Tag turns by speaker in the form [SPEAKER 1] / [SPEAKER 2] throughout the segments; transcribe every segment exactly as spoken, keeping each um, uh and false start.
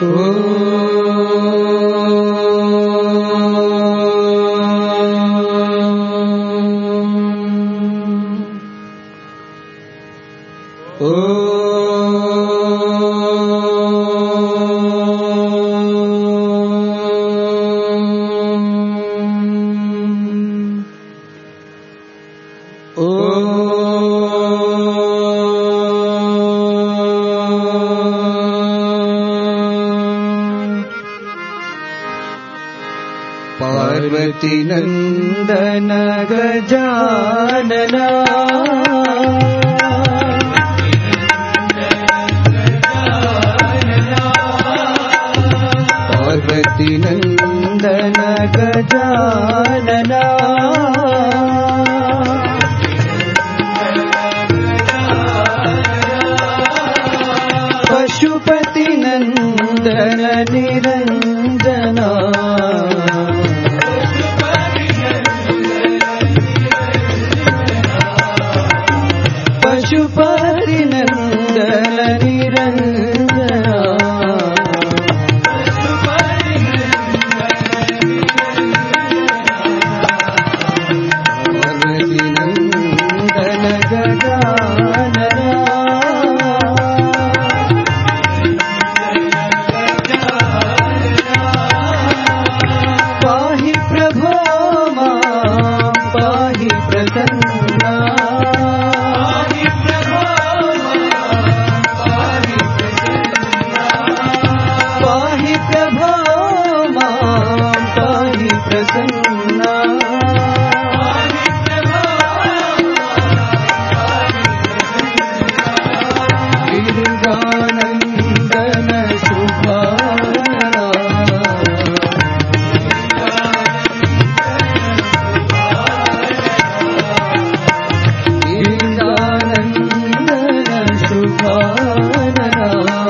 [SPEAKER 1] पार्वती नंदन गजानना पार्वती नंदन गजानना पशुपति नंदन निरंजना पशुपति नंदन निरंजना पार्वती नंदन गजानना पाहि प्रभो मां पाहि प्रसन्ना पाहि प्रभो मां पाहि प्रसन्ना गिरिजानन्दन शुभानना गिरिजानन्दन शुभानना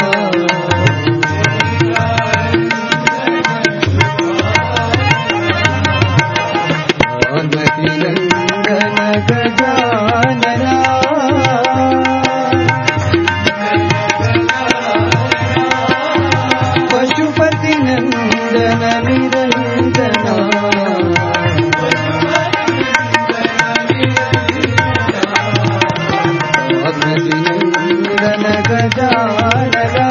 [SPEAKER 1] पार्वती नंदन गजानना पशुपति नंदन निरंजना पार्वती नंदन गजानना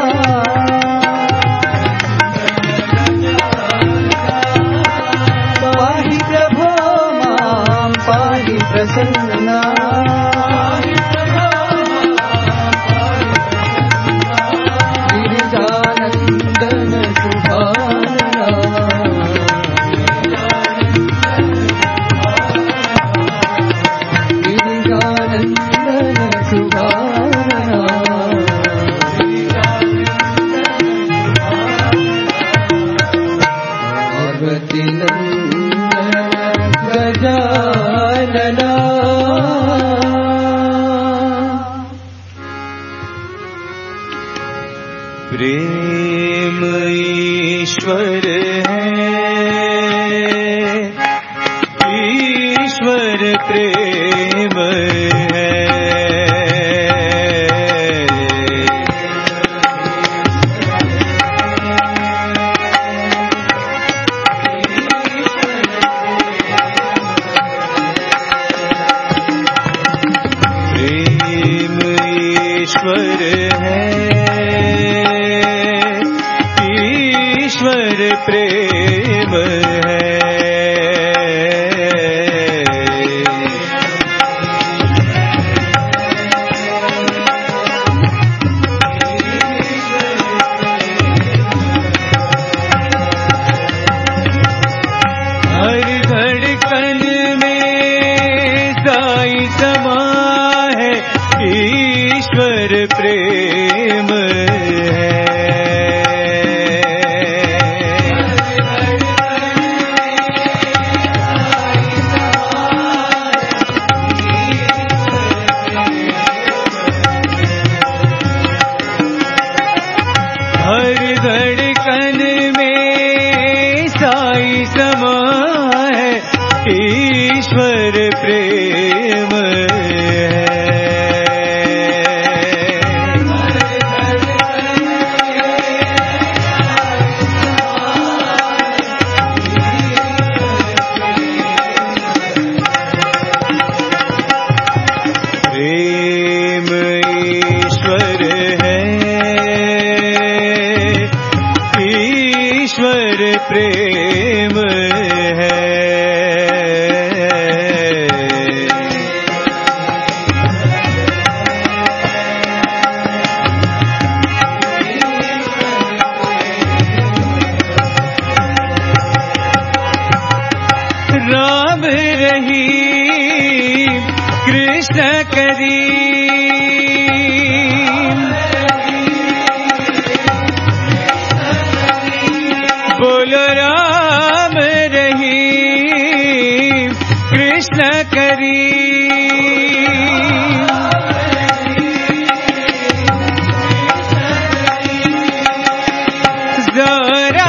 [SPEAKER 1] पाहि प्रभो मां पाहि प्रसन्ना गिरिजानन्दन शुभानना गिरिजानन्दन शुभानना पार्वती नंदन गजानना
[SPEAKER 2] प्रेम ईश्वर है, ईश्वर प्रेम है। प्रेम ईश्वर है, ईश्वर प्रेम है। हर धड़कन में साई समा है, ईश्वर प्रेम है। हर धड़कन में साई समा है, ईश्वर प्रेम है। ईश्वर है, ईश्वर प्रेम है। राम रहीम कृष्ण करीम, बोलो राम रहीम कृष्ण करीम। जरा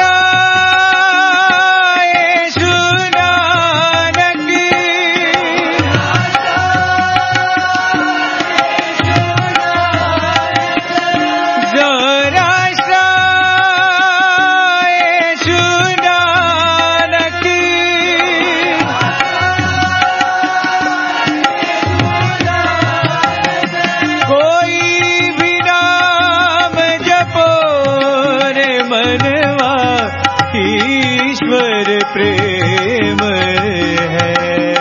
[SPEAKER 2] ईश्वर प्रेम है।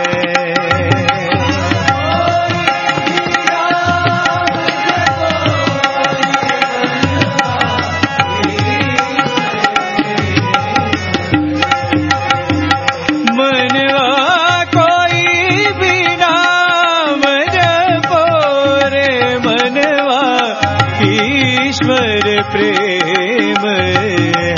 [SPEAKER 2] मनवा कोई भी नाम जपो रे मनवा, ईश्वर प्रेम है।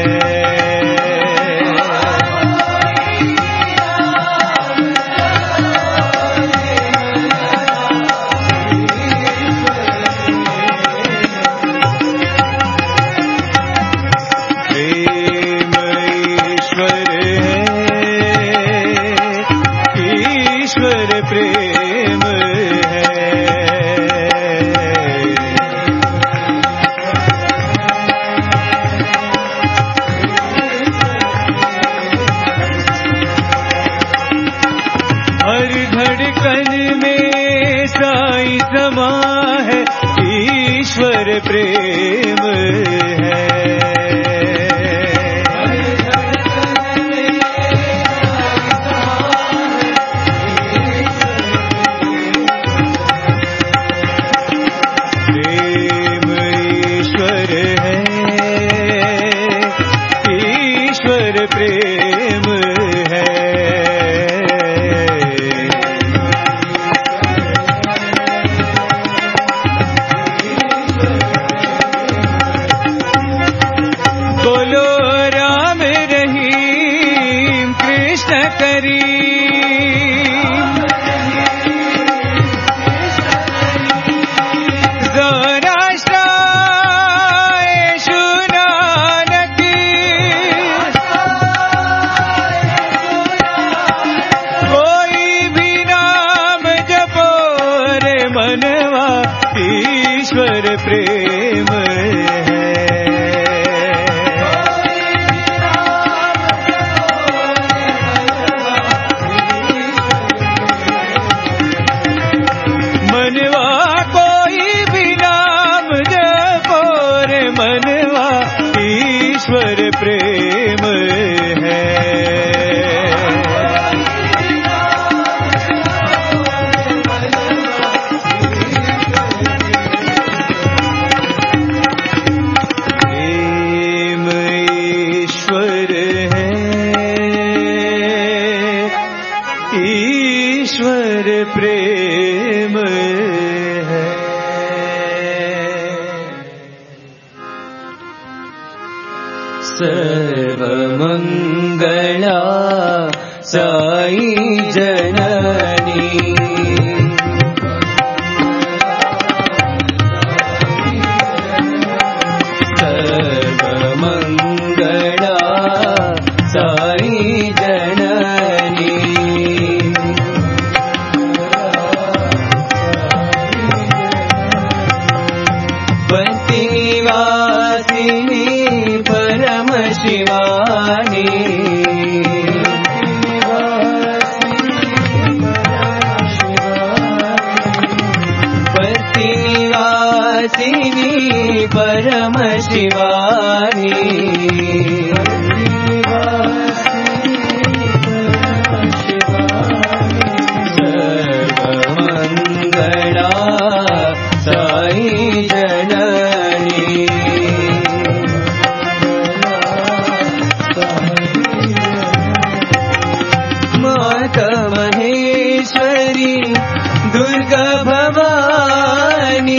[SPEAKER 2] प्रेम हर धड़कन में साईं समा है, ईश्वर प्रेम है। प्रेम है। बोलो राम रहीम कृष्ण करीम, मनवा ईश्वर प्रेम है। मनवा कोई भी नाम जपो रे मनवा, ईश्वर प्रेम है। ईश्वर प्रेम है। सर्वमंगला साई जननी, सर्वमंगला साई जननी, निवासिनी परम शिवानी, परम शिवानी सर्वमंगला साई जननी माता महेश्वरी दुर्गा भवानी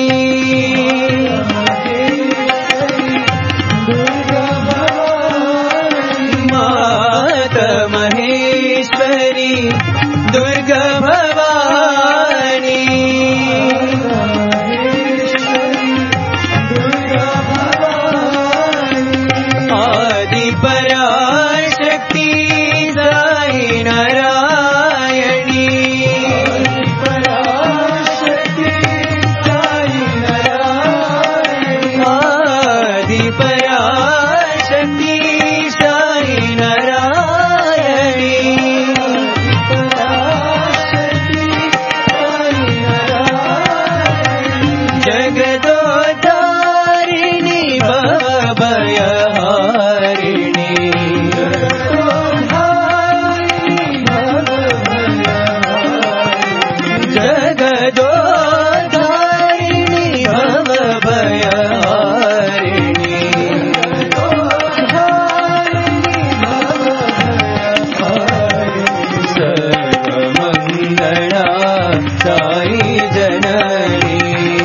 [SPEAKER 2] माता महेश्वरी दुर्गा भवानी आदि पराशक्ति साई नारायणी आदि पराशक्ति साई नारायणी जगदोद्धारिणी भवभयहारिणी जगदोद्धारिणी भवभयहारिणी सर्वमंगला साई जननी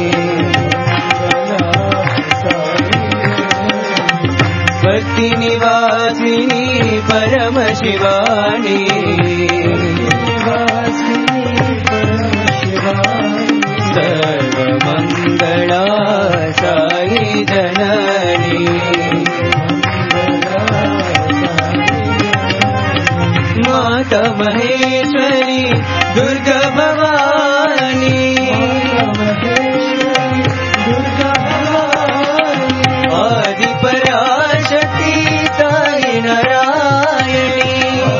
[SPEAKER 2] भक्ति निवासिनी परम शिवानी सर्वमंगला साई जननी माता महेश्वरी दुर्गा भवानी आदि पराशक्ति साई नारायणी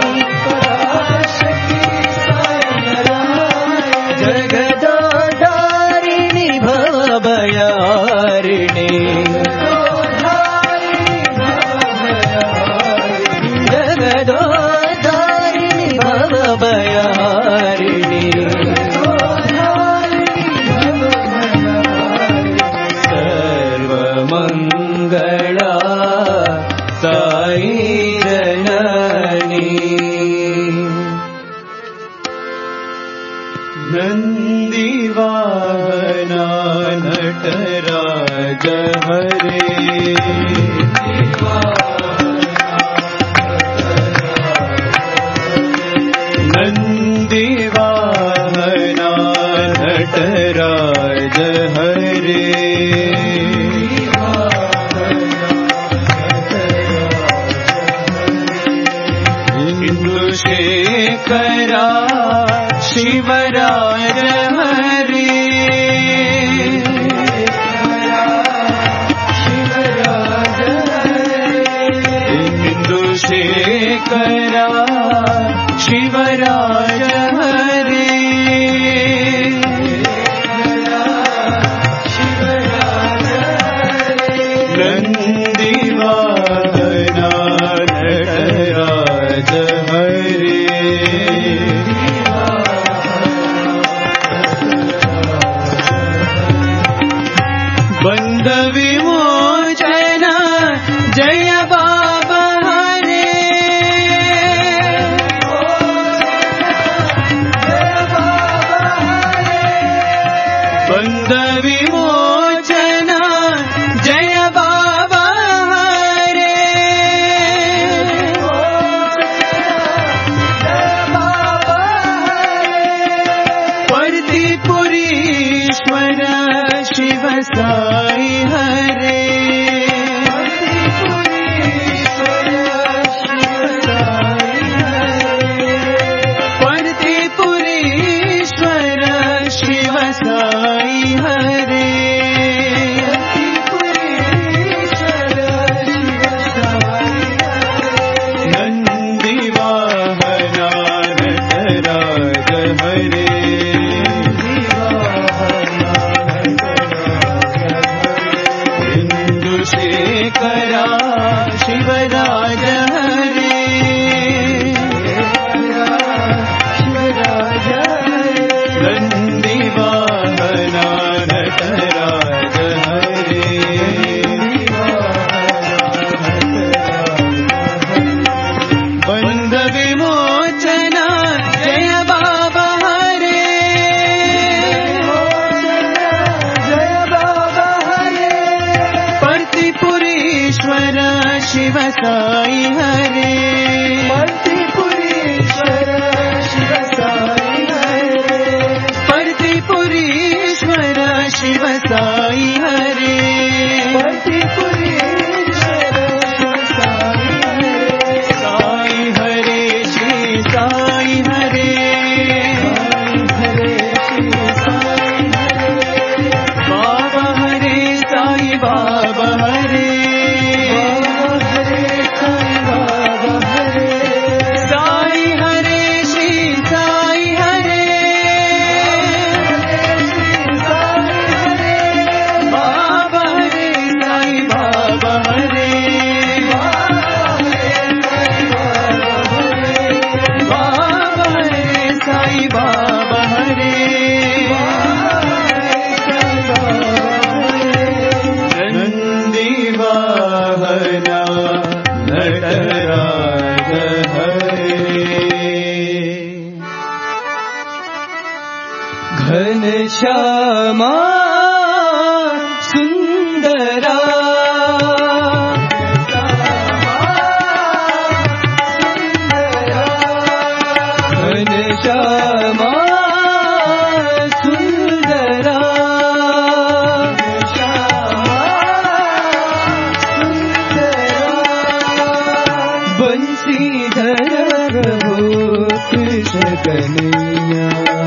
[SPEAKER 2] जगदोद्धारिणी भवभयहारिणी जगदोद्धारिणी भवभयहारिणी सर्वमंगला साई जननी नंदीवाहना नटराज हरे नंदीवाहना नटराज हरे इंदुशेखरा शिवराज हरे इंदुशेखरा शिवराज हरे नंदीवाहना नटराज हरे बंध विमोचन जय बाबा हरे बंध विमोचन जय बाबा हरे पर्तिपुरीश्वर शिव साई हरे पर्तिपुरीश्वर शिव साई हरे नंदीवाहना नटराज हरे शिव साई हरे
[SPEAKER 1] परतिपुरीश्वर शिव साई हरे
[SPEAKER 2] परतिपुरीश्वर शिव साई हरे
[SPEAKER 1] परतिपुरीश्वर शिव साई हरे
[SPEAKER 2] साई हरे श्री साई हरे
[SPEAKER 1] हरे शिव साई हरे
[SPEAKER 2] बाबा हरे साई बाबा हरे साई हरे श्री साई हरे बाबा हरे साई बाबा हरे बाबा हरे साई बाबा हरे नंदी वाहना नटराज
[SPEAKER 1] घनश्यामा सुंदरा घनश्यामा सुंदरा बंसीधर प्रभु कृष्ण कन्हैया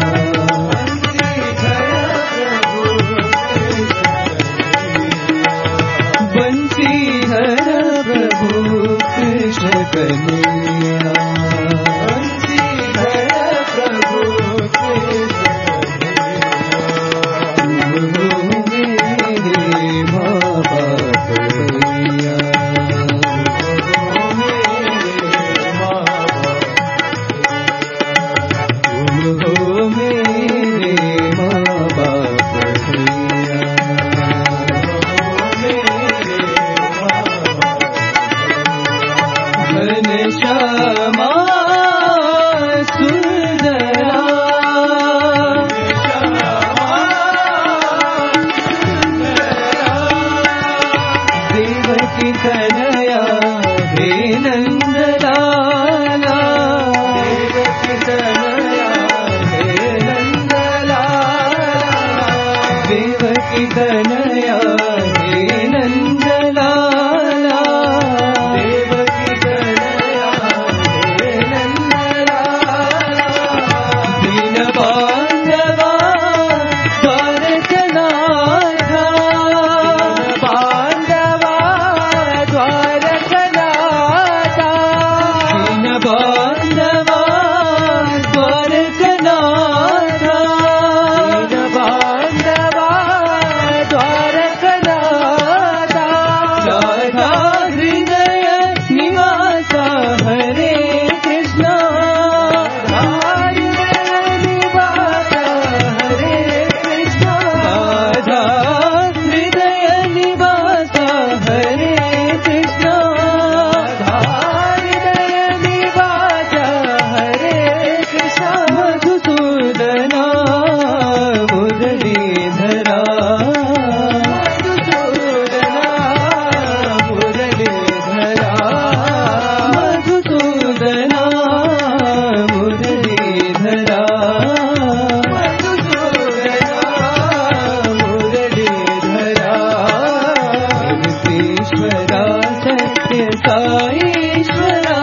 [SPEAKER 1] बंसीधर प्रभु कृष्ण कन्हैया बंसीधर प्रभु कृष्ण मेरे माँ बाप भैया तुम हो मेरे माँ बाप भैया घनश्यामा सुंदरा देवकी कन्हैया हे नंदलाला देवकी कन्हैया हे नंदलाला देवकी कन्हैया हे नंदलाला देवकी कन्हैया हे नंदलाला दीन बांधवा द्वारकनाथा बांधवा द्वारकनाथा दीन बांधवा द्वारकनाथा दीन बांधवा द्वारकनाथा राधा हृदय निवासा हरे कृष्ण राधा निवासा हरे कृष्ण राधा हृदय निवासा हरे कृष्ण राधा हृदय निवासा हरे कृष्ण मधुसूदना मुरलीधरा मधुसूदना मुरलीधरा मधुसूदना मुरलीधरा मधुसूदना मुरलीधरा जगदीश्वरा सत्य साईश्वरा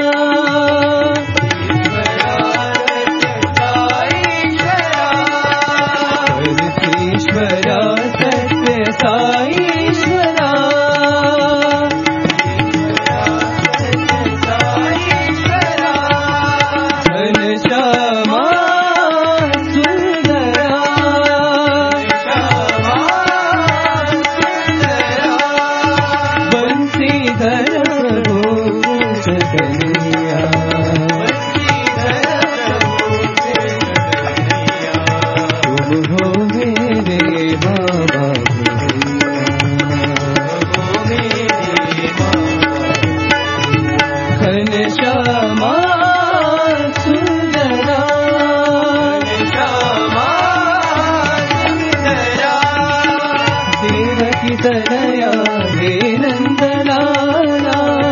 [SPEAKER 1] जगदीश्वरा सत्य साईश्वरा घनश्यामा सुंदरा बंसीधर प्रभु कृष्ण कन्हैया तुम हो मेरे बाबा घनश्यामा सुंदरा देवकी तनया हे नंदलाला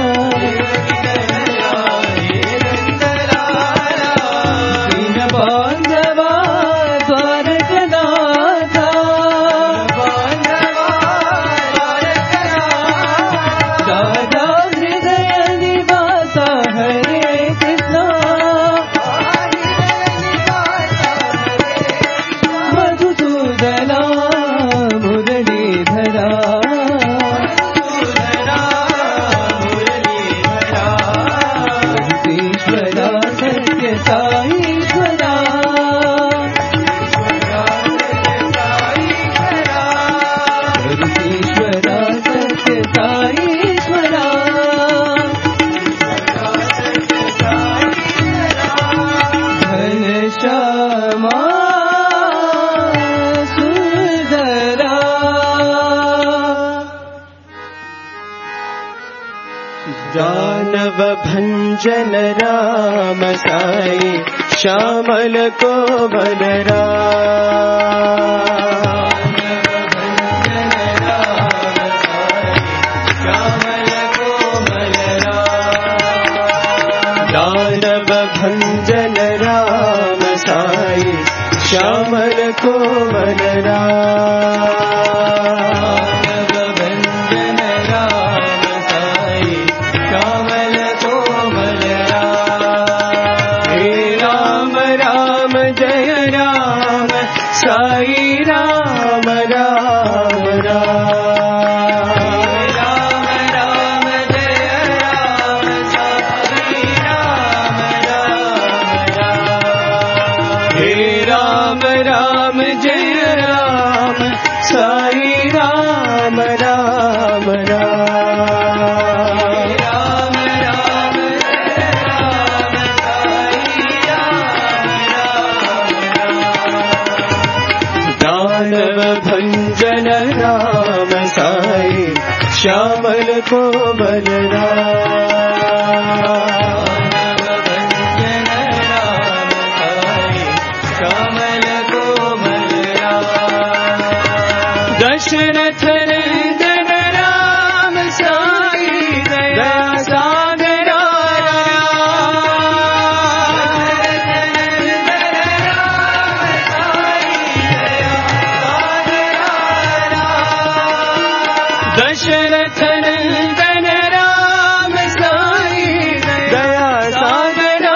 [SPEAKER 2] दानव भंजन राम साई श्यामल कोमल राम। दानव भंजन राम साई श्यामल कोमल राम। साई राम राम राम। राम राम जय राम साई राम राम राम। हे राम राम जय राम साई राम राम राम। राम राम जय राम साई राम राम। दानव भंजन राम साई श्यामल कोमल राम। दशरथ नंदन राम साई दया सागर दशरथ नंदन राम साई दया सागर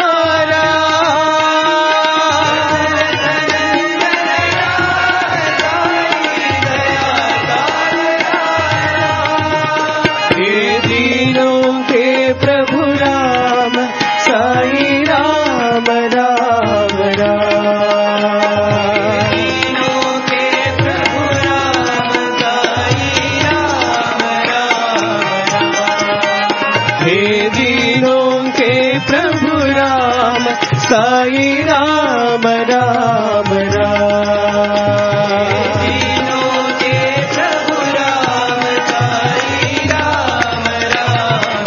[SPEAKER 2] हे दीनों के प्रभु राम साई राम राम राम। दीनों के प्रभु राम साई राम राम राम। हे दीनों के प्रभु राम साई राम राम राम। दीनों के प्रभु राम साई राम राम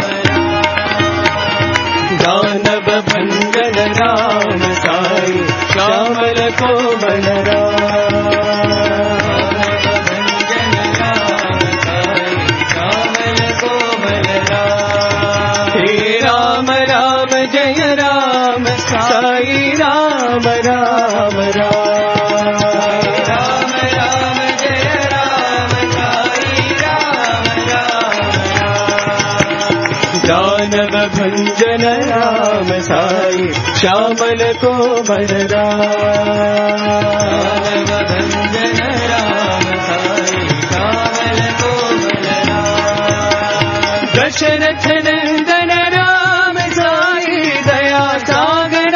[SPEAKER 2] राम। दानव भंजन राम साई श्यामल कोमल राम। हे राम राम जय राम साई राम राम राम। राम राम जय राम साई राम राम राम। दानव भंजन राम साई श्यामल कोमल राम। भंजन राम साई श्यामल कोमल राम। दशरथ नंदन राम साई दया सागर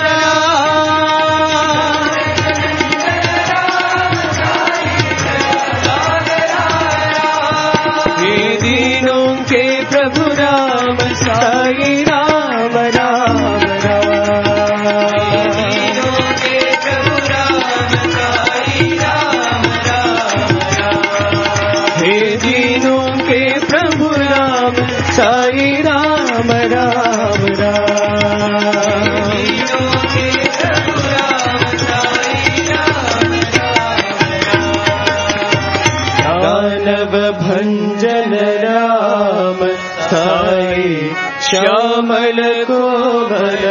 [SPEAKER 2] हे दीनों के प्रभु राम साई राम राम राम। दीनों के प्रभु राम साई राम राम राम। हे दीनों के प्रभु राम साई राम राम राम। दीनों के प्रभु राम साई राम राम राम। दानव भंजन राम साई श्यामल कोमल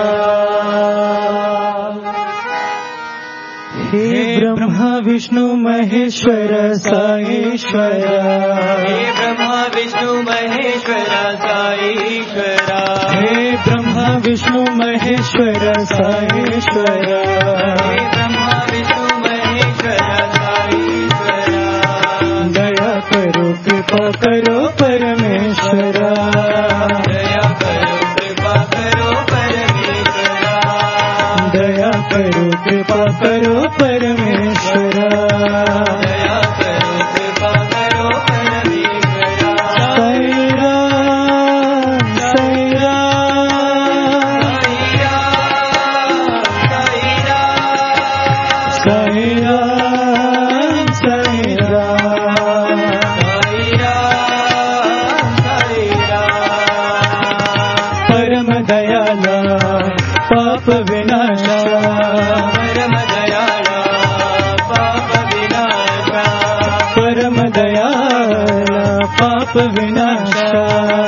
[SPEAKER 2] राम। हे ब्रह्मा विष्णु महेश्वर साईश्वर। हे ब्रह्मा विष्णु महेश्वर साईश्वर। हे ब्रह्मा विष्णु महेश्वर साईश्वर। हे ब्रह्मा विष्णु महेश्वर साईश्वर। दया करो कृपा करो परमेश्वर। दया करो कृपा करो परमेश्वर। दया करो कृपा करो परमेश्वर। दया करो कृपा करो परमेश्वर। साई राम साई राम साई राम साई राम साई राम साई राम साई राम। पाप विनाशा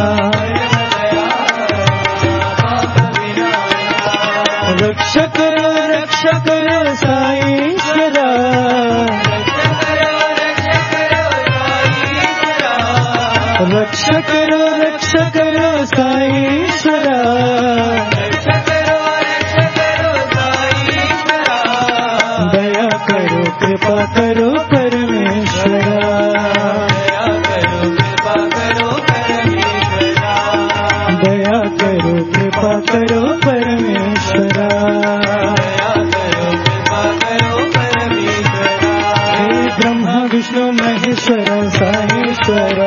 [SPEAKER 2] रक्ष करो रक्ष करो साईश्वरा रक्ष करो रक्ष करो साईश्वरा दया करो कृपा करो परमेश्वरा दया करो कृपा करो परमेश्वरा हे ब्रह्मा विष्णु महेश्वर साईश्वरा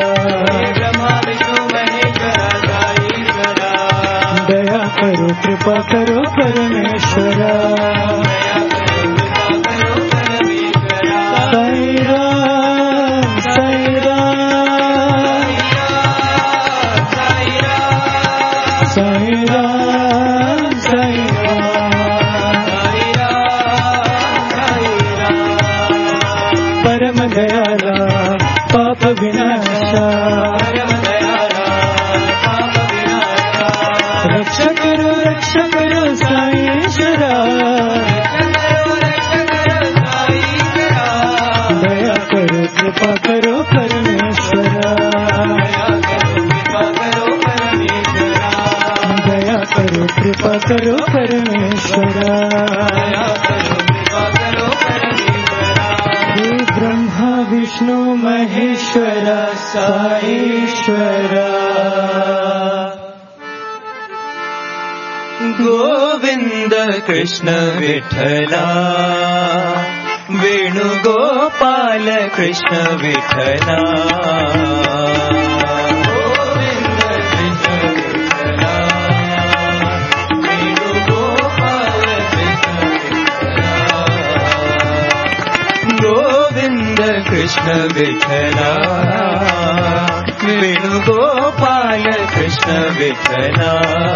[SPEAKER 2] दया करो कृपा करो परमेश्वरा साई राम साई राम साई राम साई राम परम दयाला पाप विनाशा रक्ष करो रक्ष करो साईश्वरा दया करो कृपा करो परमेश्वरा दया करो कृपा करो परमेश्वरा हे ब्रह्मा विष्णु महेश्वर साईश्वरा
[SPEAKER 1] गोविंद कृष्ण विठला वेणुगोपाल कृष्ण विठला गोविंद कृष्ण विठला वेणुगोपाल कृष्ण विठला गोविंद कृष्ण विठला वेणुगोपाल कृष्ण विठला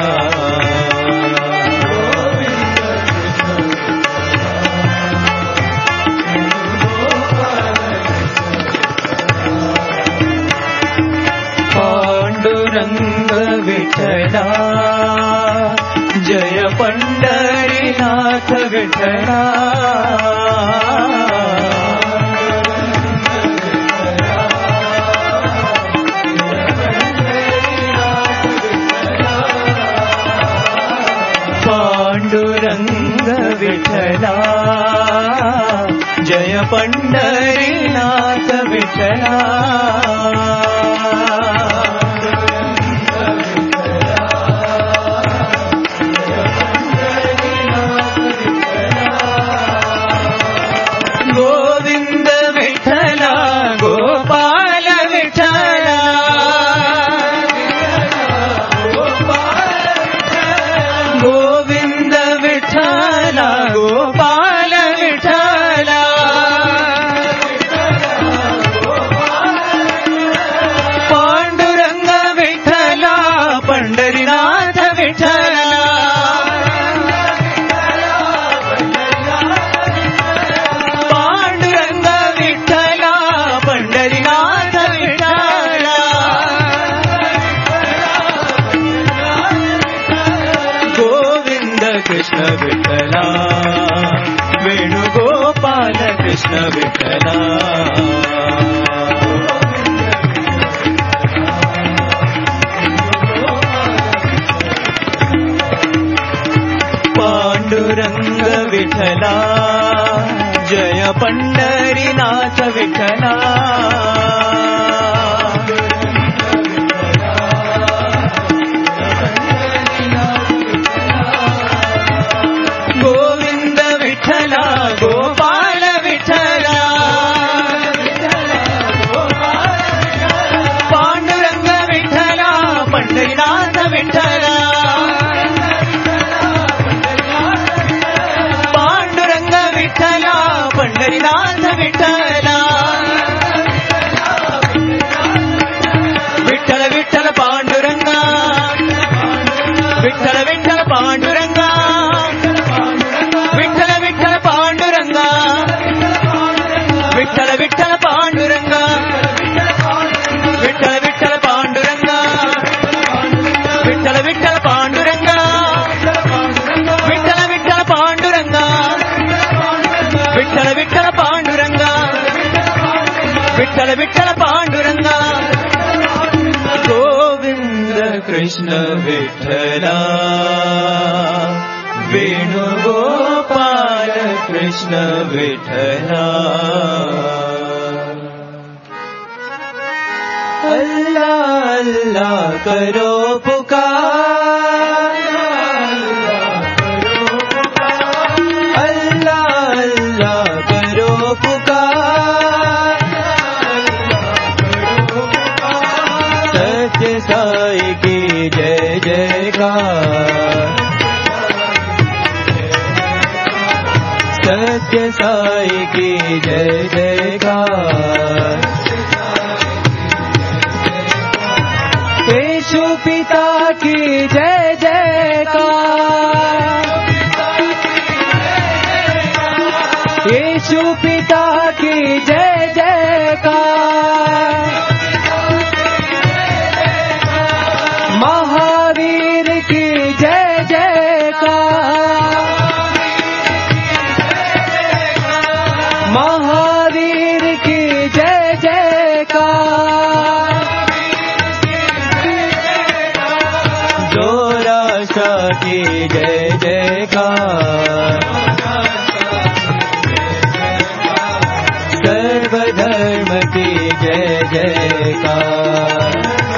[SPEAKER 1] पांडुरंग विठला जय पंढरीनाथ विठला पांडुरंग विठला जय पंढरीनाथ विठला गोविंद विठला गोपाल विठला गोविंद विठला गोपाल विठला पांडुरंग विठला पंढरीनाथ विठला पांडुरंग विठला पंढरीनाथ विठला गोविंद कृष्ण विठला वेणुगोपाल कृष्ण विठला पांडुरंग विठला जय पंढरीनाथ विठला गोविंद विठला गोपाल विठला पांडुरंग विठला पंढरीनाथ विठला पांडुरंग विठला पंढरीनाथ विठला विठ्ठल पांडुरंगा गोविंद कृष्ण विठ्ठला वेणुगोपाल कृष्ण विठ्ठला अल्लाह अल्लाह करो पुकार अल्लाह अल्लाह करो पुकार सत्य साई की जय जयकार सत्य साई की जय जयकार यीशु पिता की जय जयकार यीशु पिता की जय जयकार महावीर की जय जयकार महावीर की जय जयकार जोराशा की जय जयकार सर्वधर्म की जय जयकार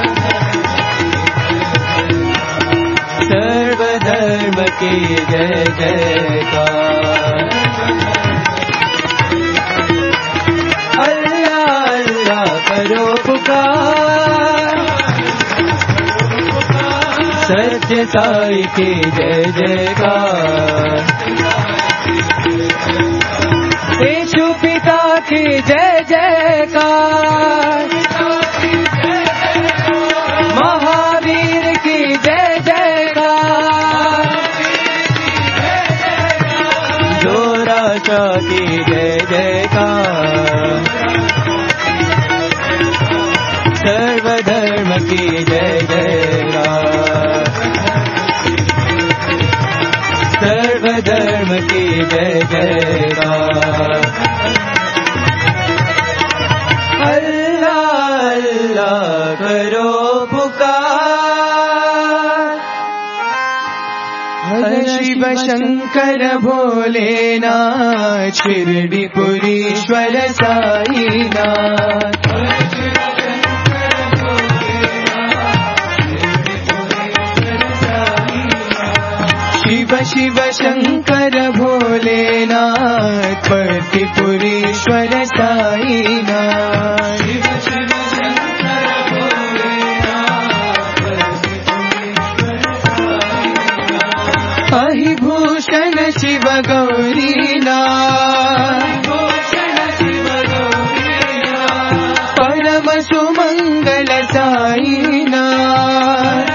[SPEAKER 1] सर्वधर्म की जय जयकार अल्लाह अल्लाह करो पुकार सत्य साई की जय जयकार यीशु पिता की जय जयकार महावीर की जय जयकार जोराशा की जय जयकार सर्वधर्म की जय जयकार सर्वधर्म की जय जयकार अल्लाह अल्लाह करो पुकार हर शिव शंकर भोलेनाथ शिरडीपुरीश्वर साईनाथ शिव शिव शंकर भोलेनाथ पतिपुरीश्वर साईनाथ शिव शिव शंकर भोलेनाथ अहिभूषण शिव गौरीनाथ परम सुमंगल साईनाथ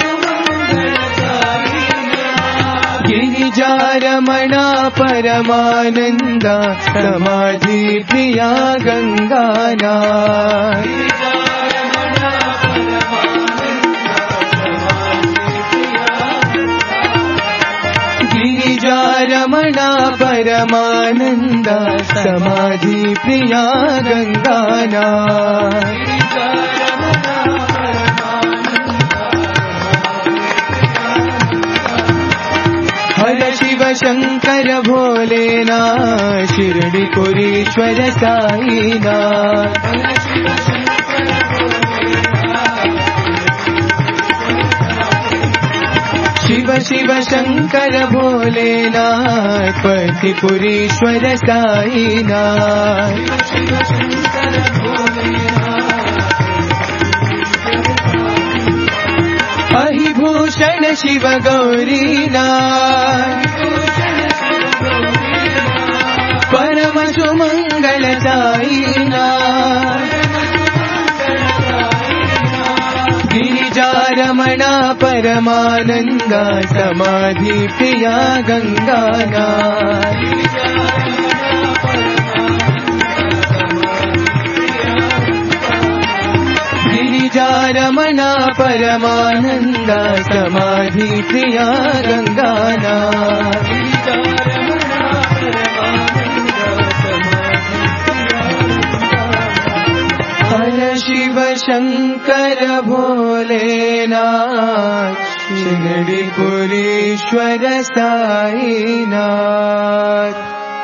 [SPEAKER 1] गिरिजारमणा परमानंदा समाधि प्रिया गंगानाथ गिरिजारमणा परमानंदा समाधि प्रिया गंगानाथ हर शिव शंकर भोलेनाथ शिरडीपुरीश्वर साईनाथ शिव शिव शंकर भोलेनाथ पतिपुरीश्वर साईनाथ अहिभूषण शिव गौरीनाथ परम सुमंगल साईनाथ गिरिजारमणा परमानंदा समाधि प्रिया गंगानाथ गिरिजारमणा परमानंदा समाधि प्रिया गंगानाथ हर शिव शंकर भोलेनाथ शिरडी पुरीश्वर साईनाथ।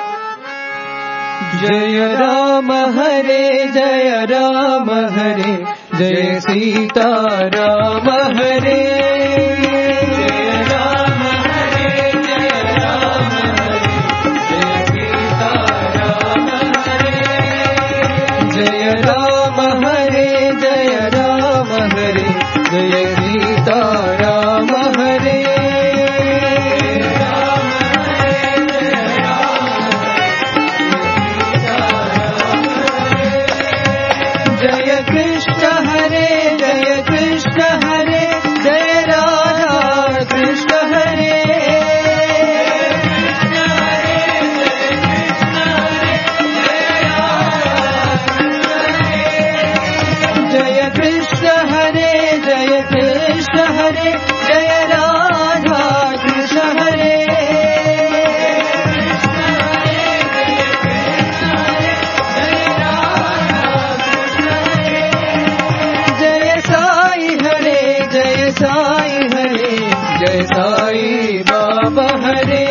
[SPEAKER 1] जय राम हरे जय राम हरे जय सीता राम हरे। जय राम हरे जय राम हरे जय सीता राम हरे। जय राम हरे जय राम हरे जय सीता राम हरे। जय कृष्ण हरे जय कृष्ण हरे जय राधा कृष्ण हरे। जय कृष्ण हरे जय कृष्ण हरे जय राधा कृष्ण हरे। जय साई हरे जय साई हरे जय साई बाबा हरे।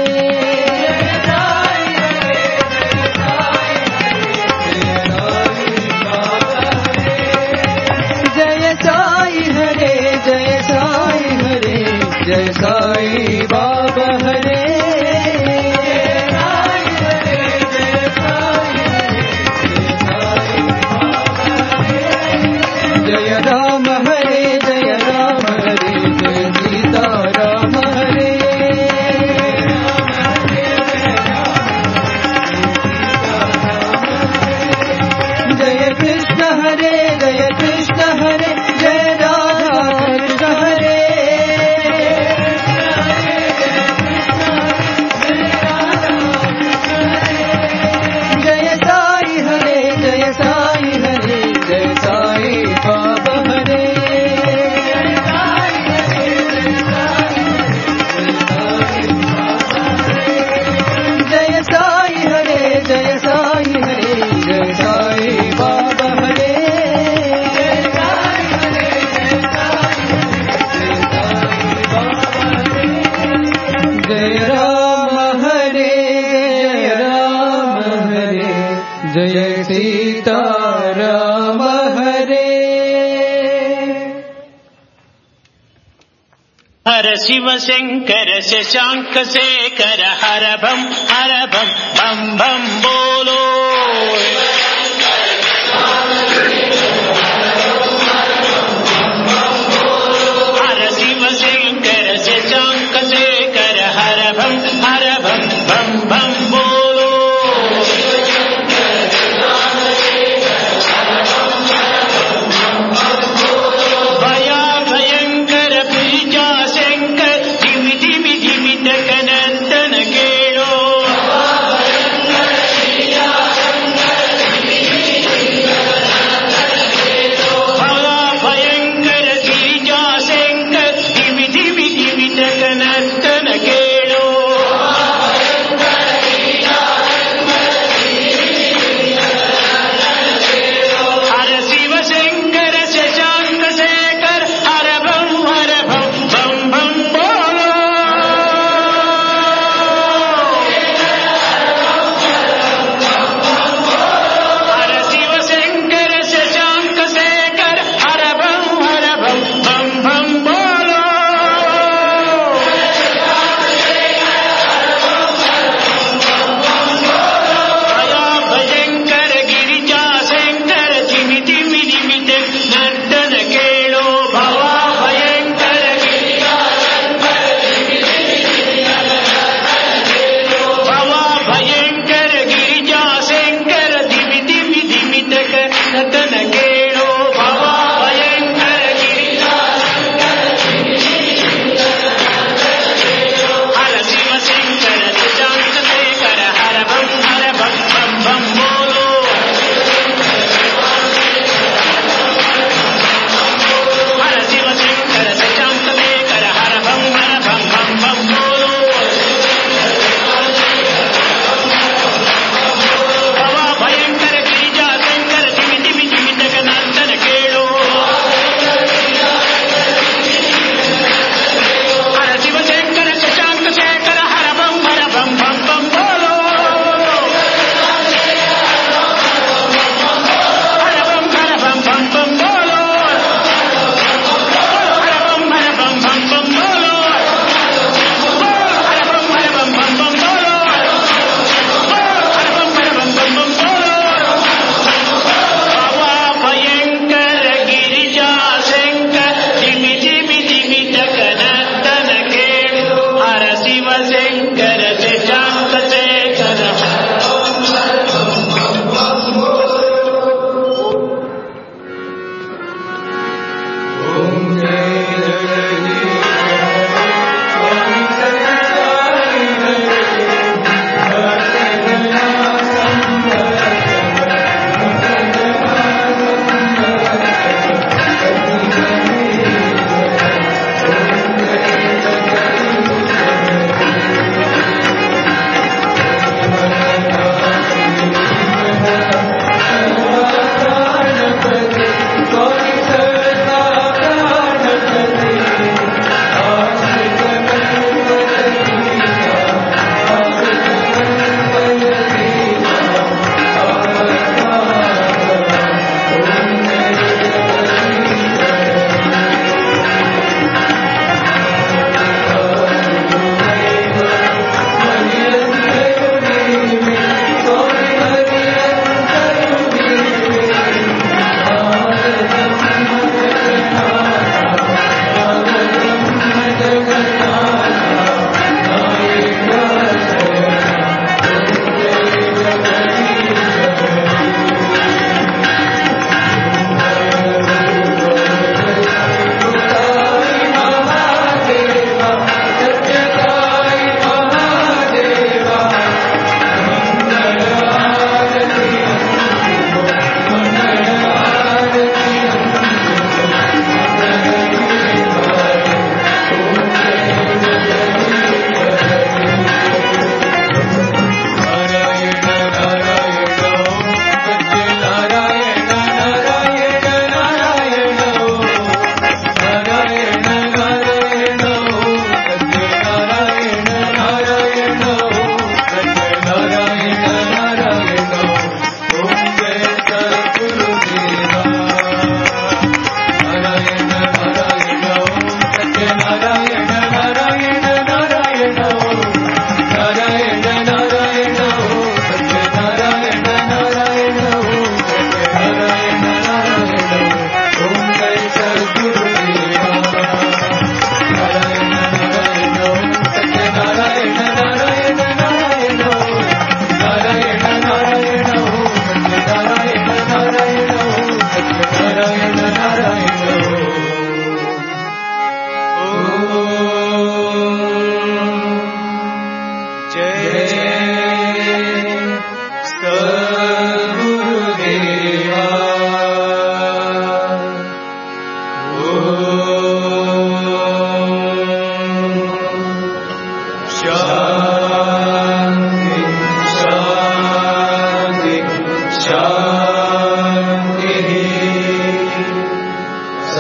[SPEAKER 1] जय साई हरे जय साई हरे जय साई बाबा हरे। जय राम हरे जय राम हरे जय सीता राम हरे। जय कृष्ण हरे जय कृष्ण हरे जय राधा कृष्ण हरे। जय साई हरे जय साई हरे जय साई बाबा हरे। जय साई हरे जय साई हरे जय साई बाबा हरे। जय राम हरे जय राम हरे जय सीता राम हरे।
[SPEAKER 3] हर शिव शंकर शशांक शेखर हर भम हर भम भम भम बोलो। हर शिव शंकर शशांक शेखर हर भम हर भम भम भम बोलो। भया भयंकर बीजा शंकर धिमि धिमि धिमि तक नंदन केलो।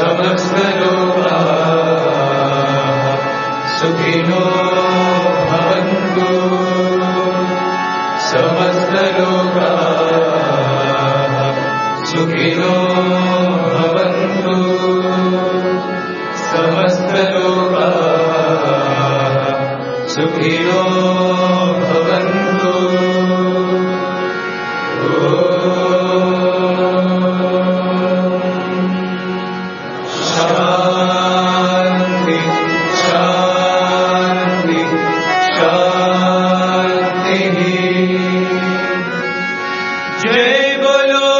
[SPEAKER 1] समस्तलोकाः सुखिनो भवन्तु समस्तलोकाः सुखिनो भवन्तु समस्तलोकाः सुखिनो भवन्तु शान्ति शान्ति शान्तिः जय बोलो